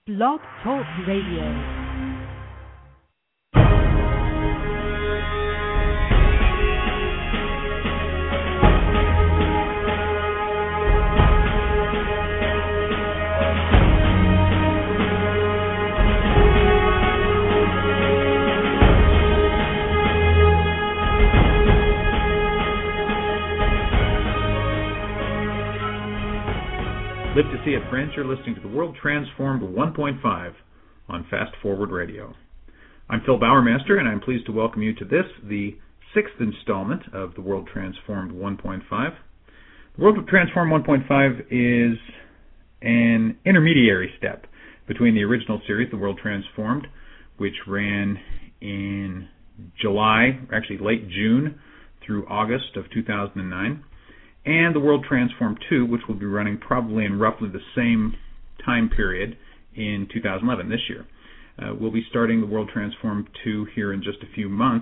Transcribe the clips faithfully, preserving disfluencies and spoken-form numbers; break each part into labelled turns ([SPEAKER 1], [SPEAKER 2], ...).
[SPEAKER 1] Blog Talk Radio.
[SPEAKER 2] Live to see it, friends. You're listening to the World Transformed one point five on Fast Forward Radio. I'm Phil Bowermaster, and I'm pleased to welcome you to this, the sixth installment of the World Transformed one point five. The World Transformed one point five is an intermediary step between the original series, The World Transformed, which ran in July, or actually late June, through August of two thousand nine. And the World Transformed two, which will be running probably in roughly the same time period in two thousand eleven, this year. Uh, we'll be starting the World Transformed two here in just a few months.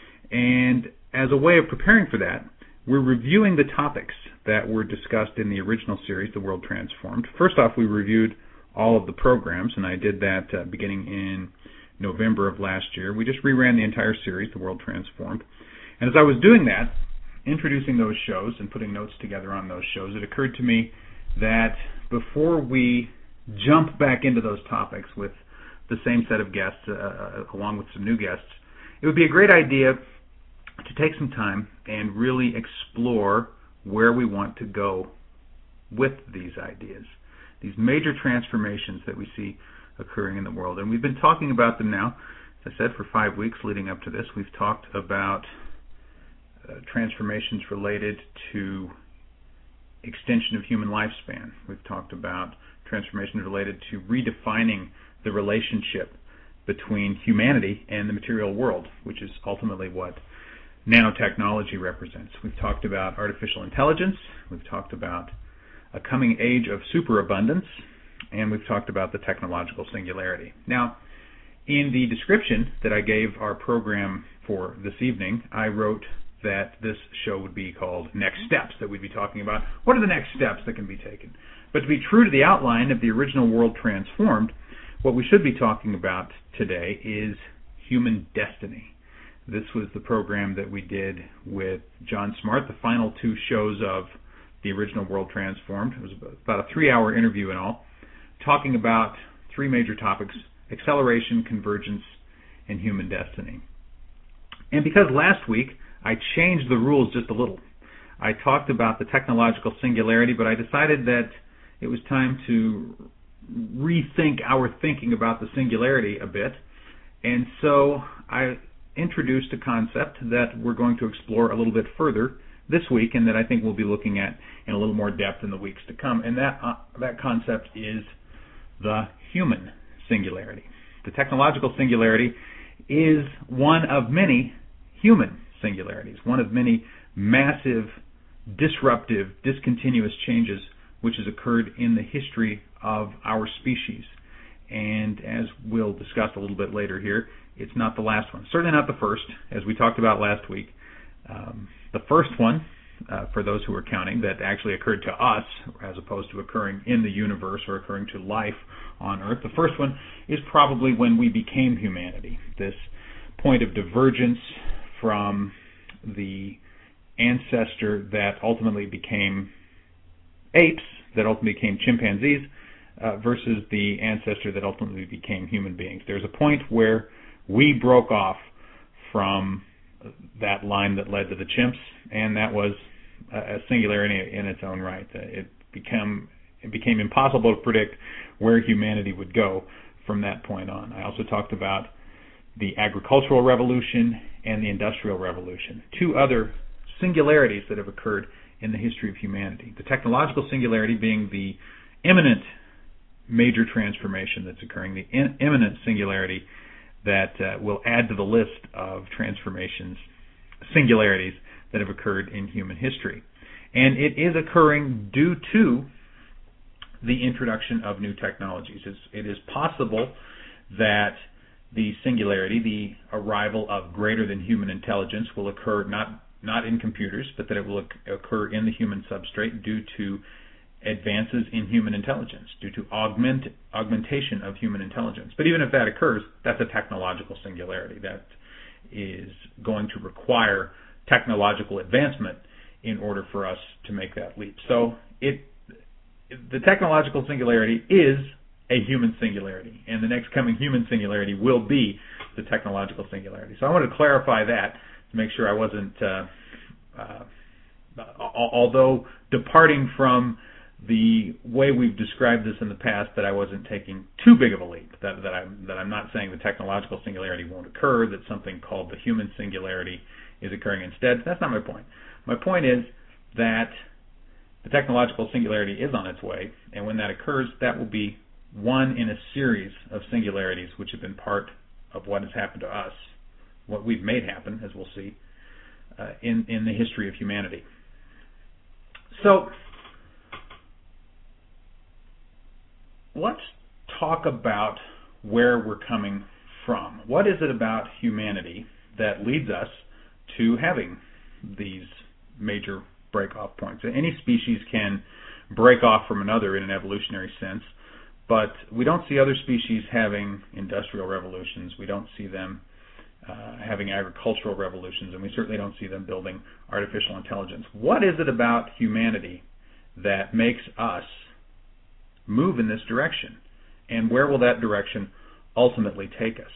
[SPEAKER 2] And as a way of preparing for that, we're reviewing the topics that were discussed in the original series, The World Transformed. First off, we reviewed all of the programs, and I did that uh, beginning in November of last year. We just reran the entire series, The World Transformed. And as I was doing that, introducing those shows and putting notes together on those shows, it occurred to me that before we jump back into those topics with the same set of guests, uh, along with some new guests, it would be a great idea to take some time and really explore where we want to go with these ideas, these major transformations that we see occurring in the world. And we've been talking about them now, as I said, for five weeks leading up to this. We've talked about Uh, transformations related to extension of human lifespan. We've talked about transformations related to redefining the relationship between humanity and the material world, which is ultimately what nanotechnology represents. We've talked about artificial intelligence. We've talked about a coming age of superabundance, and we've talked about the technological singularity. Now, in the description that I gave our program for this evening, I wrote that this show would be called Next Steps, that we'd be talking about what are the next steps that can be taken. But to be true to the outline of the original World Transformed, what we should be talking about today is human destiny. This was the program that we did with John Smart, the final two shows of the original World Transformed. It was about a three-hour interview in all, talking about three major topics: acceleration, convergence, and human destiny. And because last week I changed the rules just a little. I talked about the technological singularity, but I decided that it was time to rethink our thinking about the singularity a bit. And so I introduced a concept that we're going to explore a little bit further this week, and that I think we'll be looking at in a little more depth in the weeks to come. And that uh, that concept is the human singularity. The technological singularity is one of many human singularities, one of many massive, disruptive, discontinuous changes which has occurred in the history of our species. And as we'll discuss a little bit later here, it's not the last one. Certainly not the first, as we talked about last week. Um, the first one, uh, for those who are counting, that actually occurred to us, as opposed to occurring in the universe or occurring to life on Earth, the first one is probably when we became humanity. This point of divergence from the ancestor that ultimately became apes, that ultimately became chimpanzees, uh, versus the ancestor that ultimately became human beings. There's a point where we broke off from that line that led to the chimps, and that was a singularity in its own right. It became, it became impossible to predict where humanity would go from that point on. I also talked about the agricultural revolution and the industrial revolution, two other singularities that have occurred in the history of humanity. The technological singularity being the imminent major transformation that's occurring, the in, imminent singularity that uh, will add to the list of transformations, singularities that have occurred in human history. And it is occurring due to the introduction of new technologies. It's, it is possible that the singularity, the arrival of greater than human intelligence, will occur not not in computers, but that it will occur in the human substrate due to advances in human intelligence, due to augment, augmentation of human intelligence. But even if that occurs, that's a technological singularity. That is going to require technological advancement in order for us to make that leap. So it, the technological singularity is a human singularity, and the next coming human singularity will be the technological singularity. So I want to clarify that to make sure I wasn't, uh, uh, although departing from the way we've described this in the past, that I wasn't taking too big of a leap, that, that, I'm, that I'm not saying the technological singularity won't occur, that something called the human singularity is occurring instead. That's not my point. My point is that the technological singularity is on its way, and when that occurs, that will be one in a series of singularities which have been part of what has happened to us, what we've made happen, as we'll see, uh, in, in the history of humanity. So, let's talk about where we're coming from. What is it about humanity that leads us to having these major break-off points? Any species can break off from another in an evolutionary sense, but we don't see other species having industrial revolutions. We don't see them uh, having agricultural revolutions, and we certainly don't see them building artificial intelligence. What is it about humanity that makes us move in this direction, and where will that direction ultimately take us?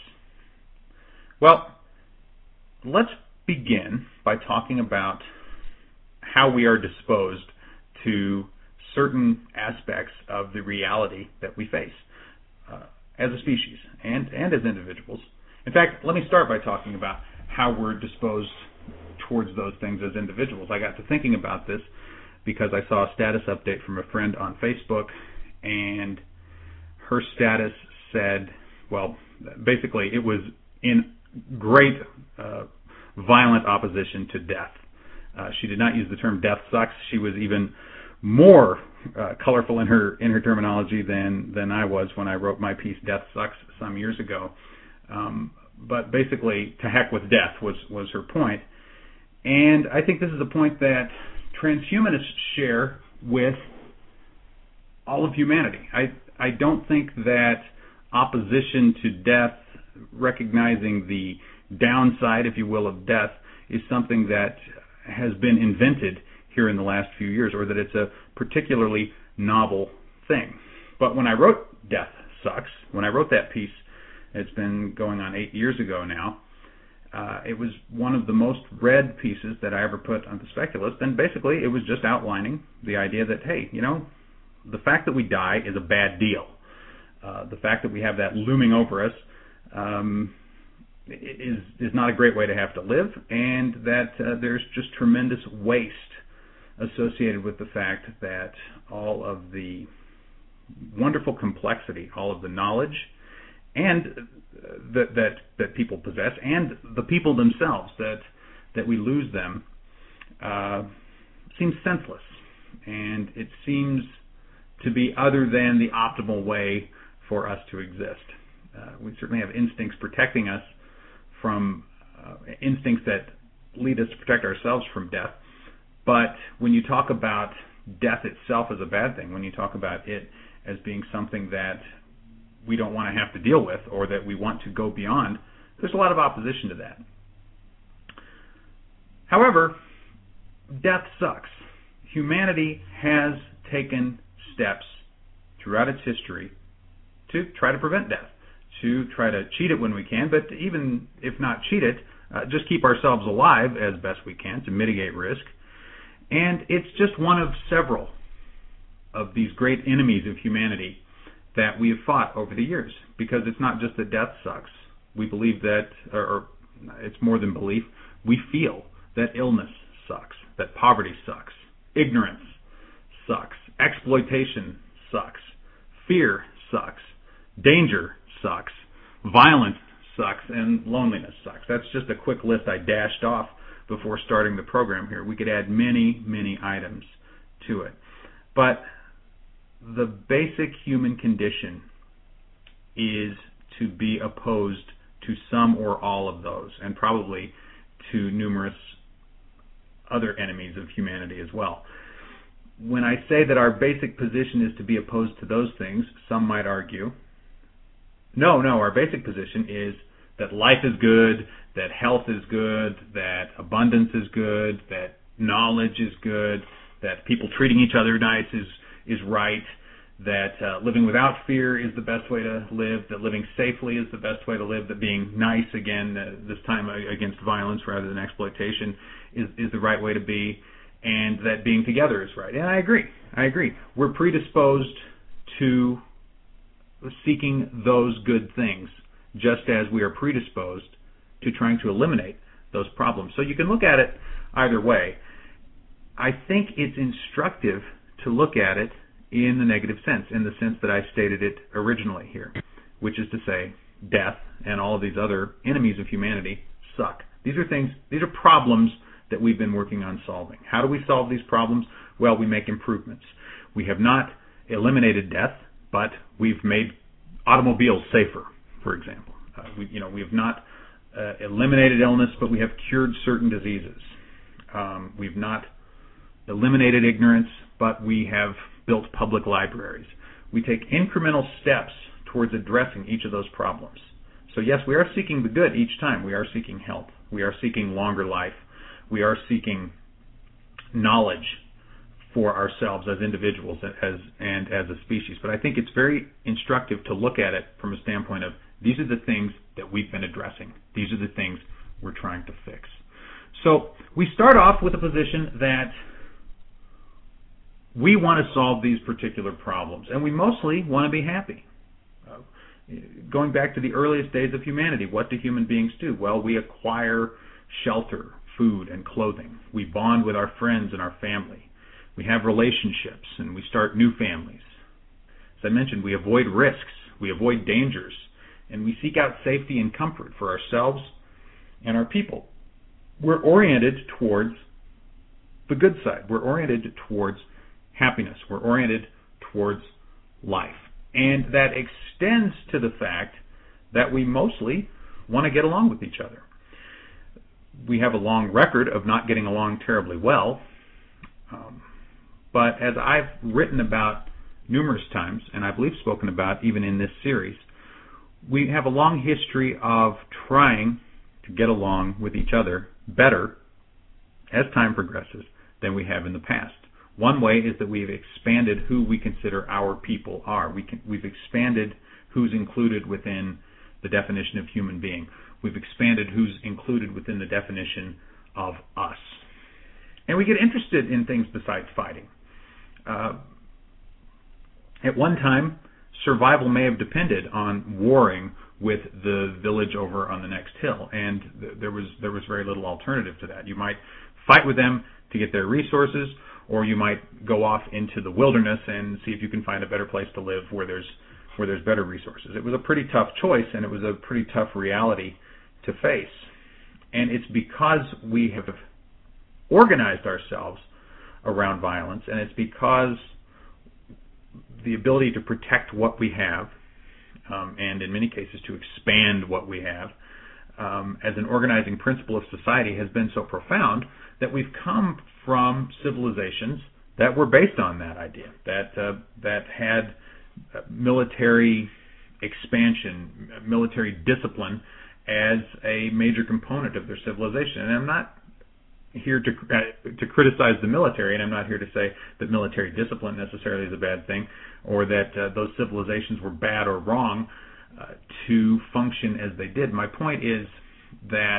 [SPEAKER 2] Well, let's begin by talking about how we are disposed to certain aspects of the reality that we face uh, as a species and, and as individuals. In fact, let me start by talking about how we're disposed towards those things as individuals. I got to thinking about this because I saw a status update from a friend on Facebook, and her status said, well, basically it was in great uh, violent opposition to death. Uh, she did not use the term death sucks. She was even more uh, colorful in her in her terminology than, than I was when I wrote my piece, Death Sucks, some years ago. Um, but basically, to heck with death was, was her point. And I think this is a point that transhumanists share with all of humanity. I, I don't think that opposition to death, recognizing the downside, if you will, of death, is something that has been invented here in the last few years, or that it's a particularly novel thing. But when I wrote Death Sucks, when I wrote that piece, it's been going on eight years ago now, uh, it was one of the most read pieces that I ever put on The Speculist, and basically it was just outlining the idea that, hey, you know, the fact that we die is a bad deal. Uh, the fact that we have that looming over us um, is is not a great way to have to live, and that uh, there's just tremendous waste associated with the fact that all of the wonderful complexity, all of the knowledge, and uh, that that that people possess, and the people themselves, that that we lose them, uh, seems senseless, and it seems to be other than the optimal way for us to exist. Uh, we certainly have instincts protecting us from uh, instincts that lead us to protect ourselves from death. But when you talk about death itself as a bad thing, when you talk about it as being something that we don't want to have to deal with, or that we want to go beyond, there's a lot of opposition to that. However, death sucks. Humanity has taken steps throughout its history to try to prevent death, to try to cheat it when we can, but even if not cheat it, uh, just keep ourselves alive as best we can to mitigate risk. And it's just one of several of these great enemies of humanity that we have fought over the years, because it's not just that death sucks. We believe that, or, or it's more than belief, we feel that illness sucks, that poverty sucks, ignorance sucks, exploitation sucks, fear sucks, danger sucks, violence sucks, and loneliness sucks. That's just a quick list I dashed off before starting the program here. We could add many, many items to it. But the basic human condition is to be opposed to some or all of those, and probably to numerous other enemies of humanity as well. when I say that our basic position is to be opposed to those things, some might argue, no, no, our basic position is that life is good, that health is good, that abundance is good, that knowledge is good, that people treating each other nice is, is right, that uh, living without fear is the best way to live, that living safely is the best way to live, that being nice, again, uh, this time against violence rather than exploitation, is, is the right way to be, and that being together is right. And I agree. I agree. We're predisposed to seeking those good things, just as we are predisposed to trying to eliminate those problems. So you can look at it either way. I think it's instructive to look at it in the negative sense, in the sense that I stated it originally here, which is to say death and all of these other enemies of humanity suck. These are things, these are problems that we've been working on solving. How do we solve these problems? Well, we make improvements. We have not eliminated death, but we've made automobiles safer, for example. Uh, we, you know, we have not uh, eliminated illness, but we have cured certain diseases. Um, we've not eliminated ignorance, but we have built public libraries. We take incremental steps towards addressing each of those problems. So yes, we are seeking the good each time. We are seeking health. We are seeking longer life. We are seeking knowledge for ourselves as individuals as, and as a species. But I think it's very instructive to look at it from a standpoint of these are the things that we've been addressing. These are the things we're trying to fix. So we start off with a position that we want to solve these particular problems, and we mostly want to be happy. Uh, going back to the earliest days of humanity, what do human beings do? Well, we acquire shelter, food, and clothing. We bond with our friends and our family. We have relationships, and we start new families. As I mentioned, we avoid risks, we avoid dangers, and we seek out safety and comfort for ourselves and our people. We're oriented towards the good side. We're oriented towards happiness. We're oriented towards life. And that extends to the fact that we mostly want to get along with each other. We have a long record of not getting along terribly well. Um, but as I've written about numerous times, and I believe spoken about even in this series, we have a long history of trying to get along with each other better as time progresses than we have in the past. One way is that we've expanded who we consider our people are. We can, we've expanded who's included within the definition of human being. We've expanded who's included within the definition of us. And we get interested in things besides fighting. Uh, at one time, survival may have depended on warring with the village over on the next hill, and th- there was there was very little alternative to that. You might fight with them to get their resources, or you might go off into the wilderness and see if you can find a better place to live where there's where there's better resources. It was a pretty tough choice, and it was a pretty tough reality to face. And it's because we have organized ourselves around violence, and it's because the ability to protect what we have, um, and in many cases to expand what we have, um, as an organizing principle of society has been so profound that we've come from civilizations that were based on that idea, that uh, that had military expansion, military discipline as a major component of their civilization. And I'm not here to uh, to criticize the military, and I'm not here to say that military discipline necessarily is a bad thing, or that uh, those civilizations were bad or wrong uh, to function as they did. My point is that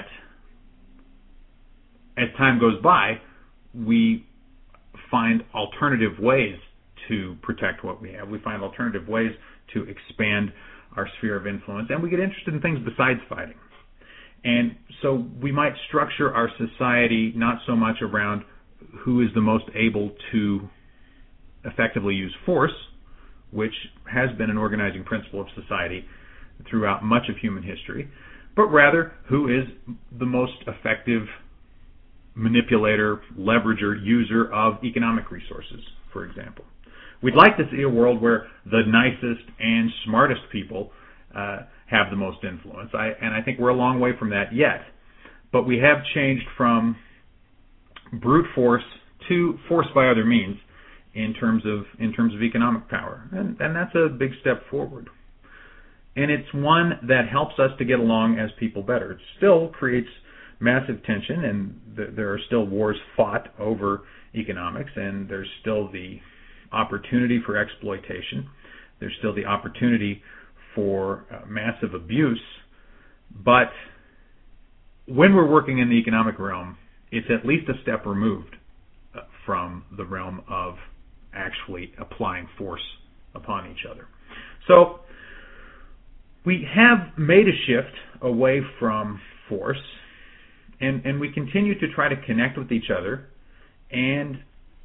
[SPEAKER 2] as time goes by, we find alternative ways to protect what we have. We find alternative ways to expand our sphere of influence, and we get interested in things besides fighting. And so we might structure our society not so much around who is the most able to effectively use force, which has been an organizing principle of society throughout much of human history, but rather who is the most effective manipulator, leverager, user of economic resources, for example. We'd like to see a world where the nicest and smartest people uh, have the most influence, I, and I think we're a long way from that yet. But we have changed from brute force to force by other means in terms of in terms of economic power, and, and that's a big step forward. And it's one that helps us to get along as people better. It still creates massive tension, and th- there are still wars fought over economics, and there's still the opportunity for exploitation. There's still the opportunity for uh, massive abuse. But when we're working in the economic realm, it's at least a step removed uh, from the realm of actually applying force upon each other. So we have made a shift away from force, and, and we continue to try to connect with each other, and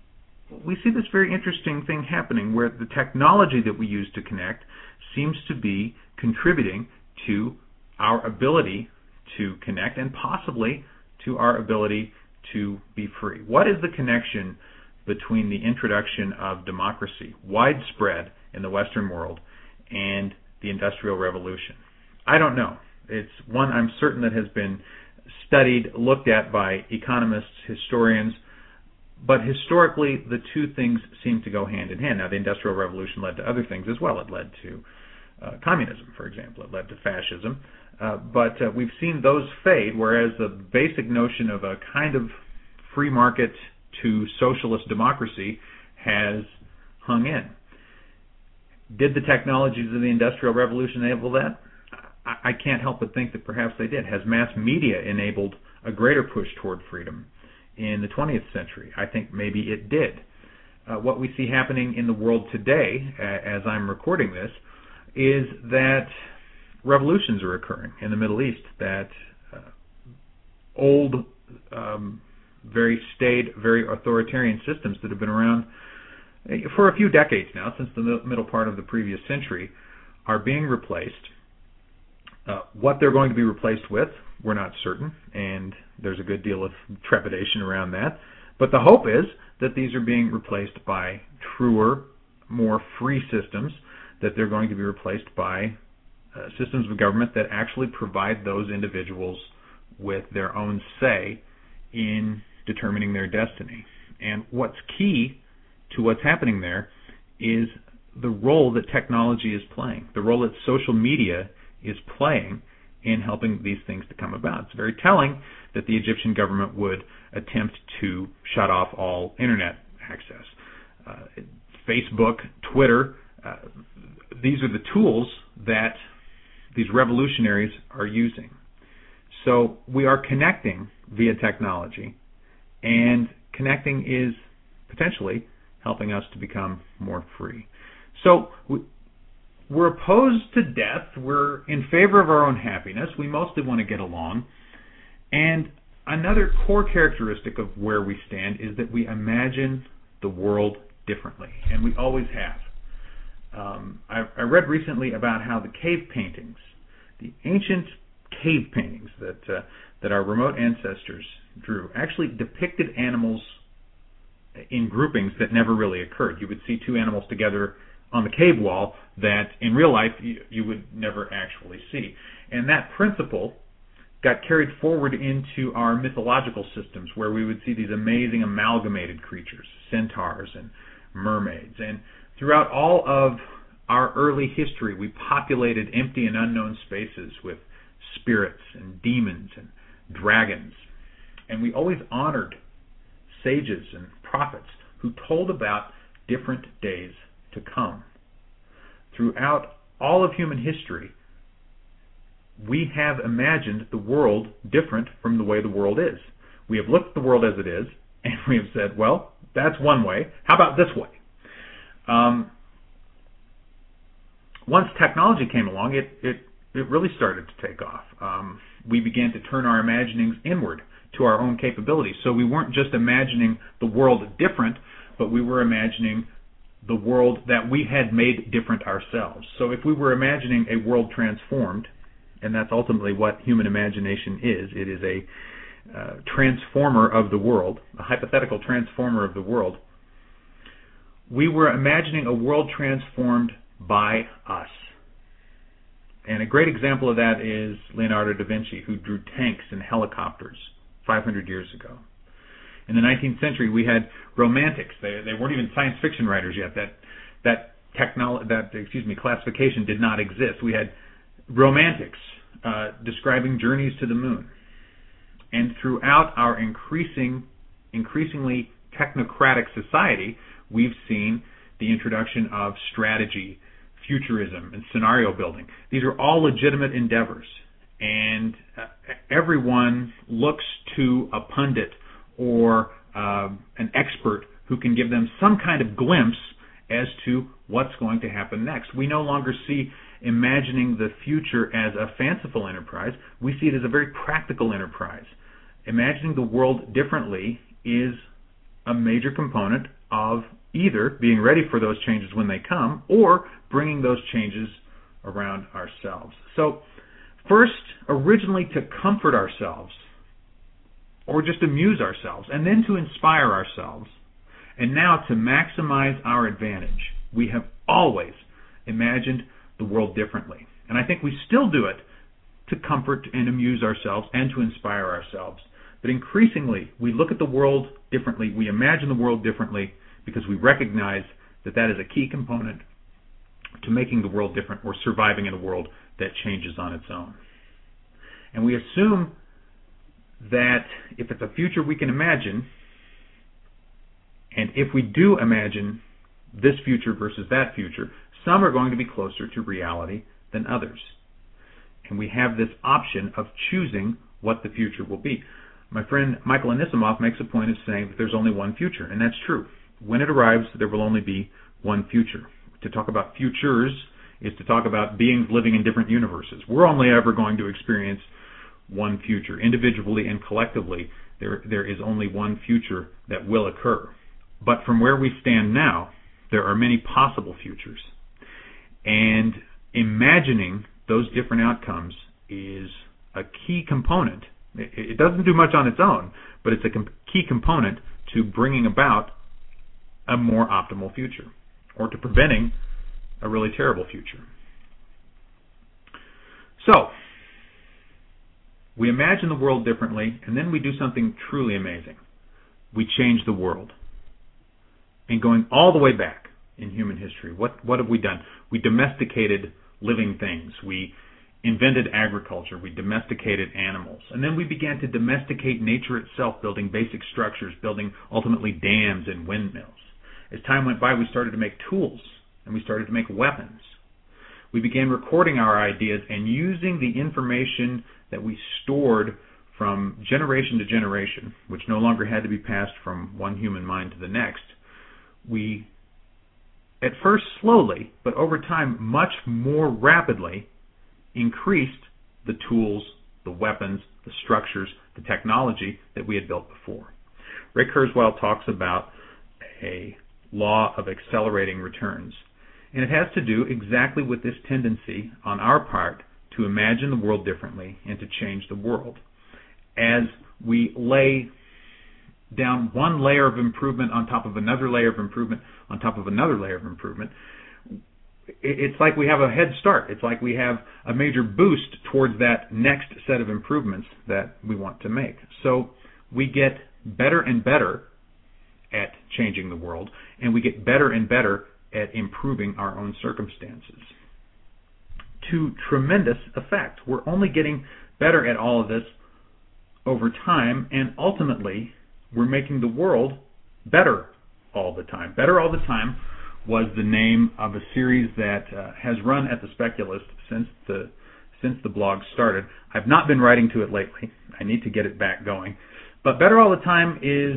[SPEAKER 2] we see this very interesting thing happening where the technology that we use to connect seems to be contributing to our ability to connect and possibly to our ability to be free. What is the connection between the introduction of democracy, widespread in the Western world, and the Industrial Revolution? I don't know. It's one I'm certain that has been studied, looked at by economists, historians, but historically the two things seem to go hand in hand. Now, the Industrial Revolution led to other things as well. It led to uh, communism, for example. It led to fascism. Uh, but uh, we've seen those fade, whereas the basic notion of a kind of free market to socialist democracy has hung in. Did the technologies of the Industrial Revolution enable that? I, I can't help but think that perhaps they did. Has mass media enabled a greater push toward freedom in the twentieth century? I think maybe it did. Uh, what we see happening in the world today, uh, as I'm recording this, is that revolutions are occurring in the Middle East, that uh, old, um, very staid, very authoritarian systems that have been around for a few decades now, since the middle part of the previous century, are being replaced. Uh, what they're going to be replaced with, we're not certain, and there's a good deal of trepidation around that. But the hope is that these are being replaced by truer, more free systems, that they're going to be replaced by uh, systems of government that actually provide those individuals with their own say in determining their destiny. And what's key to what's happening there is the role that technology is playing, the role that social media is playing in helping these things to come about. It's very telling that the Egyptian government would attempt to shut off all internet access. Uh, Facebook, Twitter, uh, these are the tools that these revolutionaries are using. So we are connecting via technology, and connecting is potentially helping us to become more free. So we, we're opposed to death. We're in favor of our own happiness. We mostly want to get along. And another core characteristic of where we stand is that we imagine the world differently, and we always have. Um, I, I read recently about how the cave paintings, the ancient cave paintings that uh, that our remote ancestors drew, actually depicted animals in groupings that never really occurred. You would see two animals together on the cave wall that in real life you, you would never actually see. And that principle got carried forward into our mythological systems, where we would see these amazing amalgamated creatures, centaurs and mermaids. And throughout all of our early history, we populated empty and unknown spaces with spirits and demons and dragons. And we always honored sages and prophets who told about different days to come. Throughout all of human history, we have imagined the world different from the way the world is. We have looked at the world as it is, and we have said, well, that's one way. How about this way? Um, once technology came along, it, it, it really started to take off. Um, we began to turn our imaginings inward to our own capabilities. So we weren't just imagining the world different, but we were imagining the world that we had made different ourselves. So if we were imagining a world transformed, and that's ultimately what human imagination is, it is a uh, transformer of the world, a hypothetical transformer of the world, we were imagining a world transformed by us. And a great example of that is Leonardo da Vinci, who drew tanks and helicopters five hundred years ago. In the nineteenth century, we had romantics. They they weren't even science fiction writers yet. That that technolo- that excuse me classification did not exist. We had romantics uh, describing journeys to the moon. And throughout our increasing, increasingly technocratic society, we've seen the introduction of strategy, futurism, and scenario building. These are all legitimate endeavors, and uh, everyone looks to a pundit or uh, an expert who can give them some kind of glimpse as to what's going to happen next. We no longer see imagining the future as a fanciful enterprise. We see it as a very practical enterprise. Imagining the world differently is a major component of either being ready for those changes when they come or bringing those changes around ourselves. So, first, originally to comfort ourselves or just amuse ourselves, and then to inspire ourselves, and now to maximize our advantage, we have always imagined the world differently. And I think we still do it to comfort and amuse ourselves and to inspire ourselves. But increasingly, we look at the world differently, we imagine the world differently, because we recognize that that is a key component to making the world different or surviving in a world that changes on its own. And we assume that if it's a future we can imagine, and if we do imagine this future versus that future, some are going to be closer to reality than others. And we have this option of choosing what the future will be. My friend Michael Anisimov makes a point of saying that there's only one future, and that's true. When it arrives, there will only be one future. To talk about futures is to talk about beings living in different universes. We're only ever going to experience one future. Individually and collectively, there there is only one future that will occur. But from where we stand now, there are many possible futures. And imagining those different outcomes is a key component. It doesn't do much on its own, but it's a key component to bringing about a more optimal future, or to preventing a really terrible future. So, we imagine the world differently, and then we do something truly amazing. We change the world. And going all the way back in human history, what, what have we done? We domesticated living things. We invented agriculture. We domesticated animals. And then we began to domesticate nature itself, building basic structures, building ultimately dams and windmills. As time went by, we started to make tools, and we started to make weapons. We began recording our ideas and using the information that we stored from generation to generation, which no longer had to be passed from one human mind to the next. We, at first slowly, but over time much more rapidly, increased the tools, the weapons, the structures, the technology that we had built before. Ray Kurzweil talks about a law of accelerating returns. And it has to do exactly with this tendency on our part to imagine the world differently and to change the world. As we lay down one layer of improvement on top of another layer of improvement on top of another layer of improvement, it's like we have a head start. It's like we have a major boost towards that next set of improvements that we want to make. So we get better and better at changing the world, and we get better and better at improving our own circumstances. To tremendous effect. We're only getting better at all of this over time, and ultimately we're making the world better all the time. Better All the Time was the name of a series that uh, has run at the Speculist since the since the blog started. I've not been writing to it lately. I need to get it back going. But Better All the Time is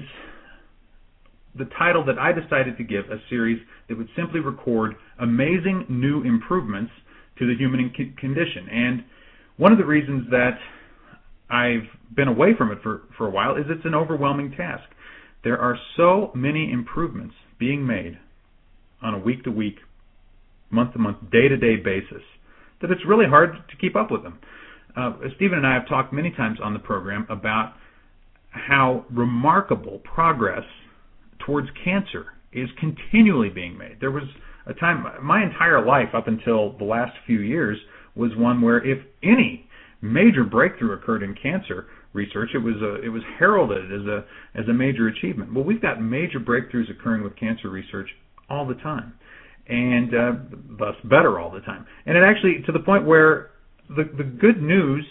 [SPEAKER 2] the title that I decided to give a series that would simply record amazing new improvements to the human condition. And one of the reasons that I've been away from it for, for a while is it's an overwhelming task. There are so many improvements being made on a week-to-week, month-to-month, day-to-day basis that it's really hard to keep up with them. Uh, Stephen and I have talked many times on the program about how remarkable progress towards cancer is continually being made. There was a time, my entire life up until the last few years was one where if any major breakthrough occurred in cancer, research. It was a, it was heralded as a as a major achievement. Well, we've got major breakthroughs occurring with cancer research all the time, and uh, thus better all the time. And it actually, to the point where the the good news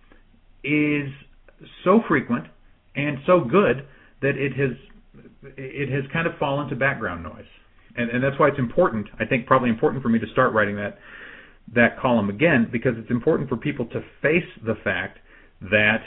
[SPEAKER 2] is so frequent and so good that it has it has kind of fallen to background noise. And, and that's why it's important, I think probably important for me to start writing that that column again, because it's important for people to face the fact that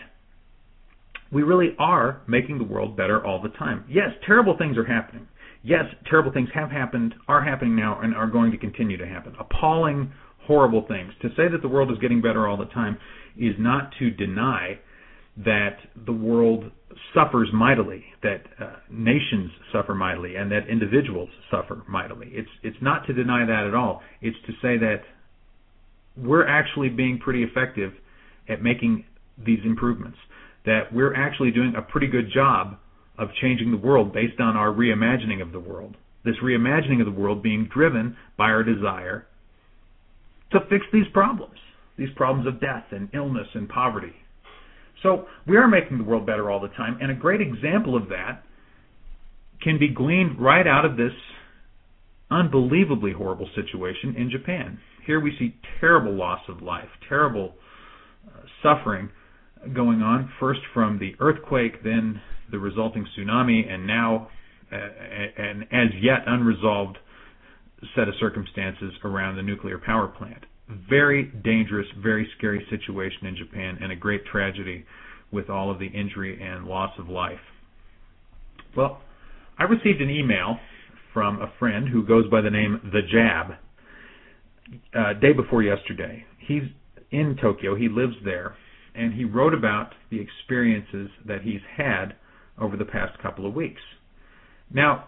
[SPEAKER 2] we really are making the world better all the time. Yes, terrible things are happening. Yes, terrible things have happened, are happening now, and are going to continue to happen. Appalling, horrible things. To say that the world is getting better all the time is not to deny that the world suffers mightily, that uh, nations suffer mightily, and that individuals suffer mightily. It's it's not to deny that at all. It's to say that we're actually being pretty effective at making these improvements, that we're actually doing a pretty good job of changing the world based on our reimagining of the world. This reimagining of the world being driven by our desire to fix these problems, these problems of death and illness and poverty. So we are making the world better all the time, and a great example of that can be gleaned right out of this unbelievably horrible situation in Japan. Here we see terrible loss of life, terrible uh, suffering going on, first from the earthquake, then the resulting tsunami, and now uh, an as yet unresolved set of circumstances around the nuclear power plant. Very dangerous, very scary situation in Japan, and a great tragedy with all of the injury and loss of life. Well, I received an email from a friend who goes by the name The Jab, uh, day before yesterday. He's in Tokyo, he lives there, and he wrote about the experiences that he's had over the past couple of weeks. Now,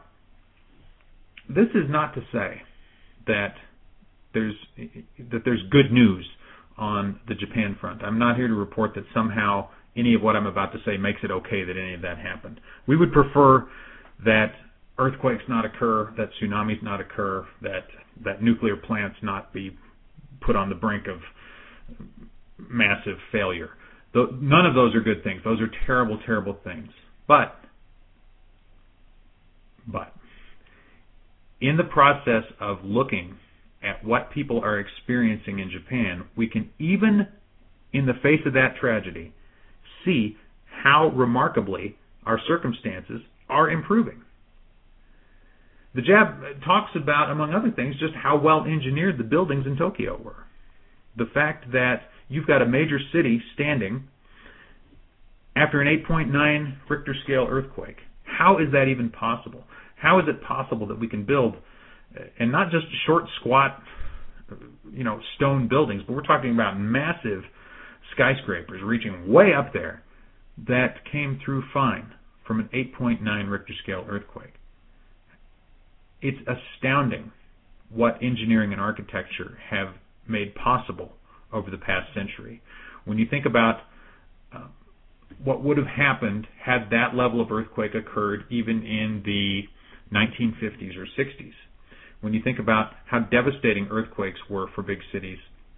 [SPEAKER 2] this is not to say that there's that there's good news on the Japan front. I'm not here to report that somehow any of what I'm about to say makes it okay that any of that happened. We would prefer that earthquakes not occur, that tsunamis not occur, that that nuclear plants not be put on the brink of massive failure. None of those are good things. Those are terrible, terrible things. But, but, in the process of looking at what people are experiencing in Japan, we can, even in the face of that tragedy, see how remarkably our circumstances are improving. The Jab talks about, among other things, just how well engineered the buildings in Tokyo were. The fact that you've got a major city standing after an eight point nine Richter scale earthquake. How is that even possible? How is it possible that we can build, and not just short, squat, you know, stone buildings, but we're talking about massive skyscrapers reaching way up there that came through fine from an eight point nine Richter scale earthquake? It's astounding what engineering and architecture have made possible over the past century. When you think about uh, what would have happened had that level of earthquake occurred even in the nineteen fifties or sixties, when you think about how devastating earthquakes were for big cities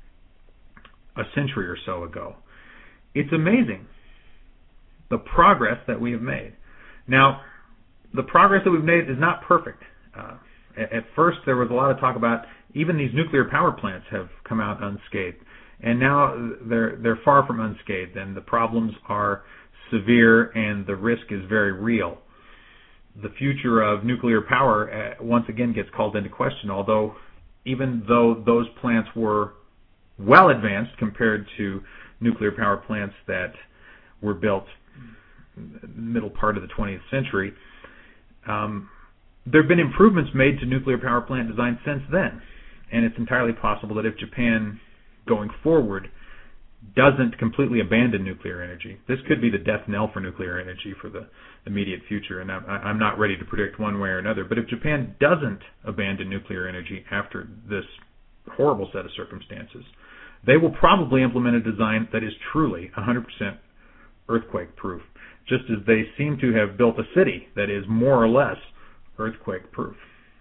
[SPEAKER 2] a century or so ago, it's amazing the progress that we have made. Now, the progress that we've made is not perfect. Uh, at first, there was a lot of talk about even these nuclear power plants have come out unscathed, and now they're they're far from unscathed, and the problems are severe, and the risk is very real. The future of nuclear power uh, once again gets called into question, although even though those plants were well advanced compared to nuclear power plants that were built in the middle part of the twentieth century, um, there have been improvements made to nuclear power plant design since then, and it's entirely possible that if Japan, going forward, doesn't completely abandon nuclear energy, this could be the death knell for nuclear energy for the immediate future, and I'm not ready to predict one way or another, but if Japan doesn't abandon nuclear energy after this horrible set of circumstances, they will probably implement a design that is truly one hundred percent earthquake-proof, just as they seem to have built a city that is more or less earthquake-proof.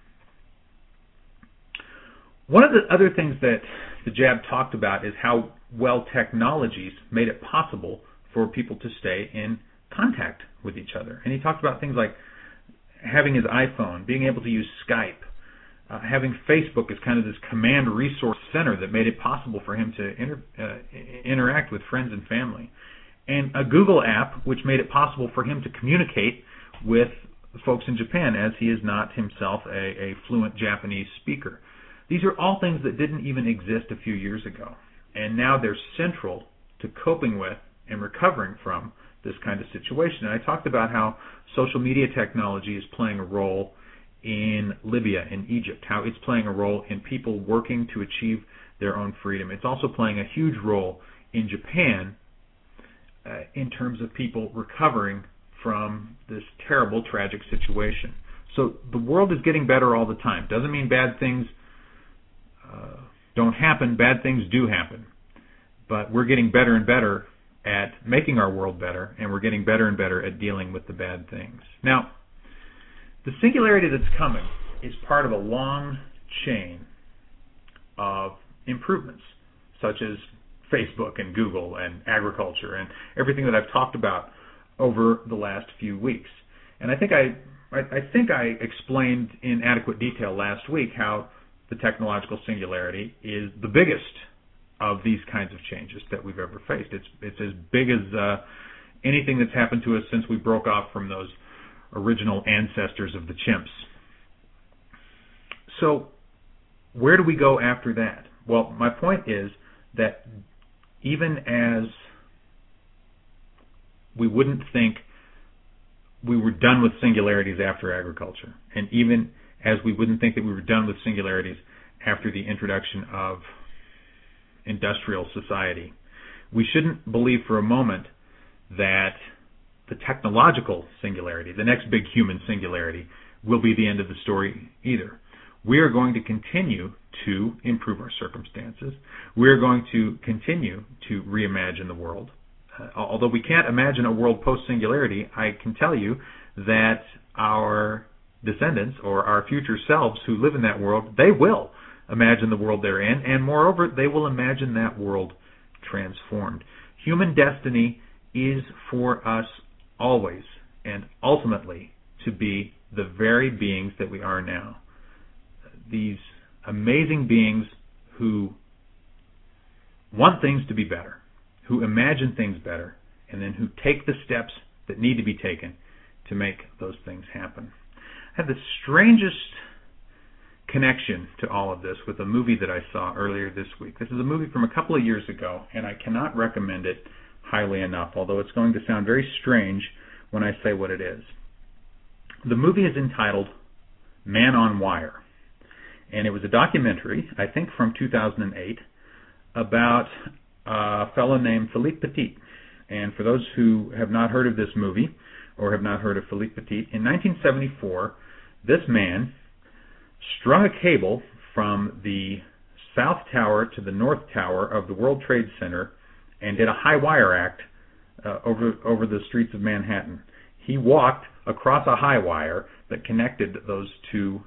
[SPEAKER 2] One of the other things that the Jab talked about is how well technologies made it possible for people to stay in contact with each other. And he talked about things like having his iPhone, being able to use Skype, uh, having Facebook as kind of this command resource center that made it possible for him to inter- uh, interact with friends and family, and a Google app which made it possible for him to communicate with folks in Japan, as he is not himself a, a fluent Japanese speaker. These are all things that didn't even exist a few years ago, and now they're central to coping with and recovering from this kind of situation. And I talked about how social media technology is playing a role in Libya and Egypt, how it's playing a role in people working to achieve their own freedom. It's also playing a huge role in Japan uh, in terms of people recovering from this terrible, tragic situation. So the world is getting better all the time. Doesn't mean bad things uh, don't happen. Bad things do happen. But we're getting better and better at making our world better, and we're getting better and better at dealing with the bad things. Now, the singularity that's coming is part of a long chain of improvements, such as Facebook and Google and agriculture and everything that I've talked about over the last few weeks. And I think I, I, I think I explained in adequate detail last week how the technological singularity is the biggest of these kinds of changes that we've ever faced. It's it's as big as uh, anything that's happened to us since we broke off from those original ancestors of the chimps. So where do we go after that? Well, my point is that even as we wouldn't think we were done with singularities after agriculture, and even as we wouldn't think that we were done with singularities after the introduction of industrial society, we shouldn't believe for a moment that the technological singularity, the next big human singularity, will be the end of the story either. We are going to continue to improve our circumstances. We are going to continue to reimagine the world. Uh, although we can't imagine a world post-singularity, I can tell you that our descendants or our future selves who live in that world, they will imagine the world they're in, and moreover, they will imagine that world transformed. Human destiny is for us always and ultimately to be the very beings that we are now. These amazing beings who want things to be better, who imagine things better, and then who take the steps that need to be taken to make those things happen. I had the strangest connection to all of this with a movie that I saw earlier this week. This is a movie from a couple of years ago, and I cannot recommend it highly enough, although it's going to sound very strange when I say what it is. The movie is entitled Man on Wire, and it was a documentary, I think from two thousand eight, about a fellow named Philippe Petit. And for those who have not heard of this movie or have not heard of Philippe Petit, in nineteen seventy-four, this man strung a cable from the South Tower to the North Tower of the World Trade Center and did a high wire act uh, over over the streets of Manhattan. He walked across a high wire that connected those two,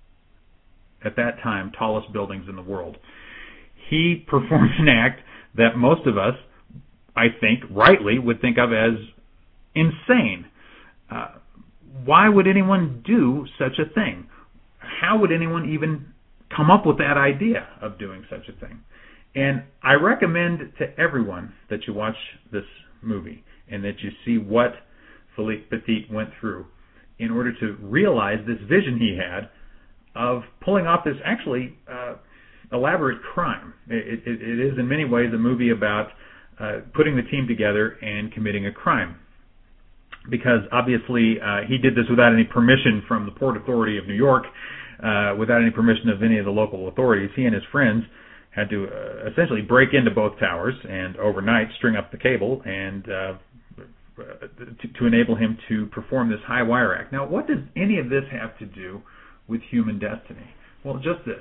[SPEAKER 2] at that time, tallest buildings in the world. He performed an act that most of us, I think, rightly would think of as insane. Uh, why would anyone do such a thing? How would anyone even come up with that idea of doing such a thing? And I recommend to everyone that you watch this movie and that you see what Philippe Petit went through in order to realize this vision he had of pulling off this actually uh, elaborate crime. It, it, it is in many ways a movie about uh, putting the team together and committing a crime. Because obviously uh, he did this without any permission from the Port Authority of New York, uh, without any permission of any of the local authorities. He and his friends had to uh, essentially break into both towers and overnight string up the cable and uh, to, to enable him to perform this high wire act. Now, what does any of this have to do with human destiny? Well, just this.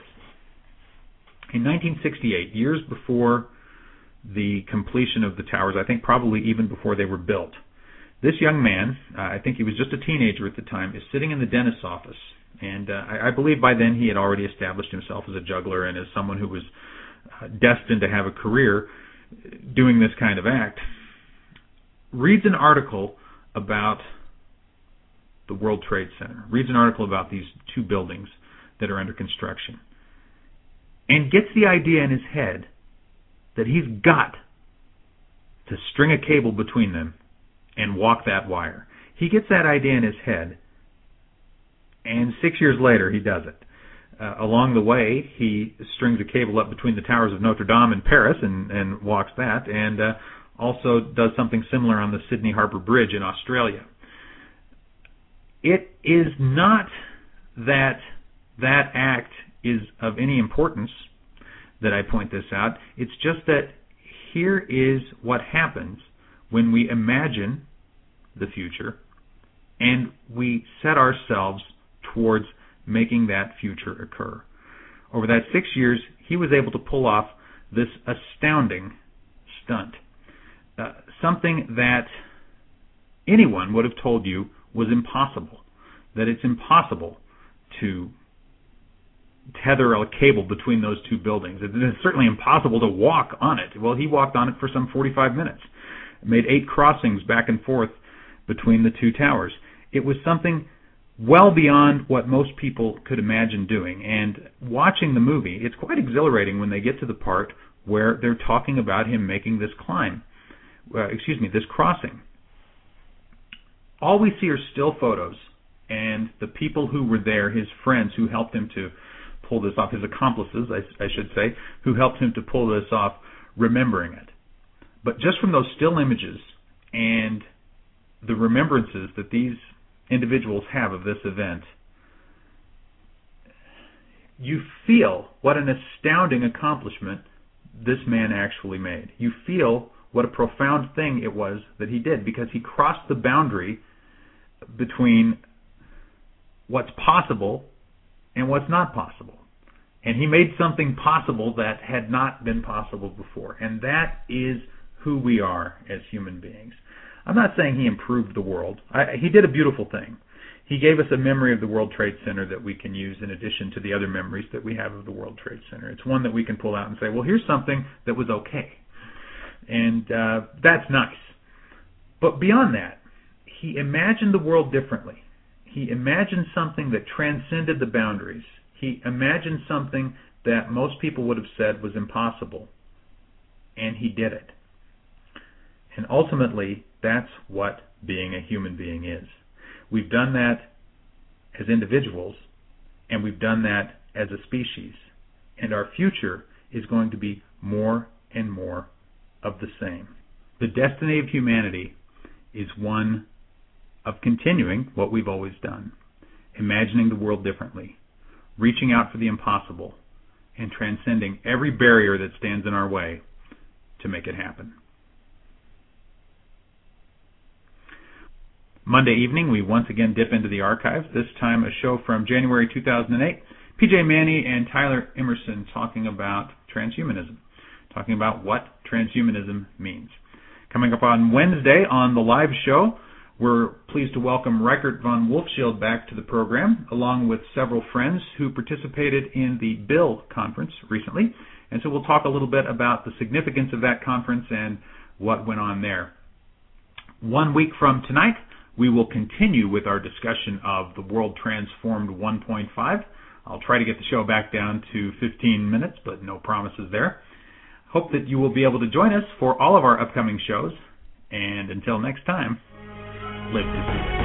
[SPEAKER 2] In nineteen sixty-eight, years before the completion of the towers, I think probably even before they were built, this young man, uh, I think he was just a teenager at the time, is sitting in the dentist's office. And uh, I, I believe by then he had already established himself as a juggler and as someone who was uh, destined to have a career doing this kind of act. reads an article about the World Trade Center, reads an article about these two buildings that are under construction, and gets the idea in his head that he's got to string a cable between them and walk that wire. He gets that idea in his head, and six years later he does it. Uh, along the way, he strings a cable up between the towers of Notre Dame in Paris and, and walks that, and uh, also does something similar on the Sydney Harbour Bridge in Australia. It is not that that act is of any importance that I point this out. It's just that here is what happens when we imagine the future and we set ourselves towards making that future occur. Over that six years, he was able to pull off this astounding stunt. Uh, something that anyone would have told you was impossible. That it's impossible to tether a cable between those two buildings. It's certainly impossible to walk on it. Well, he walked on it for some forty-five minutes. Made eight crossings back and forth between the two towers. It was something well beyond what most people could imagine doing. And watching the movie, it's quite exhilarating when they get to the part where they're talking about him making this climb. Uh, excuse me, this crossing. All we see are still photos, and the people who were there, his friends who helped him to pull this off, his accomplices, I, I should say, who helped him to pull this off, remembering it. But just from those still images and the remembrances that these individuals have of this event, you feel what an astounding accomplishment this man actually made. You feel what a profound thing it was that he did, because he crossed the boundary between what's possible and what's not possible. And he made something possible that had not been possible before. And that is who we are as human beings. I'm not saying he improved the world. I, he did a beautiful thing. He gave us a memory of the World Trade Center that we can use in addition to the other memories that we have of the World Trade Center. It's one that we can pull out and say, well, here's something that was okay. And uh, that's nice. But beyond that, he imagined the world differently. He imagined something that transcended the boundaries. He imagined something that most people would have said was impossible. And he did it. And ultimately, that's what being a human being is. We've done that as individuals, and we've done that as a species. And our future is going to be more and more of the same. The destiny of humanity is one of continuing what we've always done, imagining the world differently, reaching out for the impossible, and transcending every barrier that stands in our way to make it happen. Monday evening, we once again dip into the archives, this time a show from January two thousand eight. P J Manny and Tyler Emerson talking about transhumanism, talking about what transhumanism means. Coming up on Wednesday on the live show, we're pleased to welcome Reichert von Wolfschild back to the program, along with several friends who participated in the Bill conference recently. And so we'll talk a little bit about the significance of that conference and what went on there. One week from tonight, we will continue with our discussion of the World Transformed one point five. I'll try to get the show back down to fifteen minutes, but no promises there. Hope that you will be able to join us for all of our upcoming shows. And until next time, live to see it.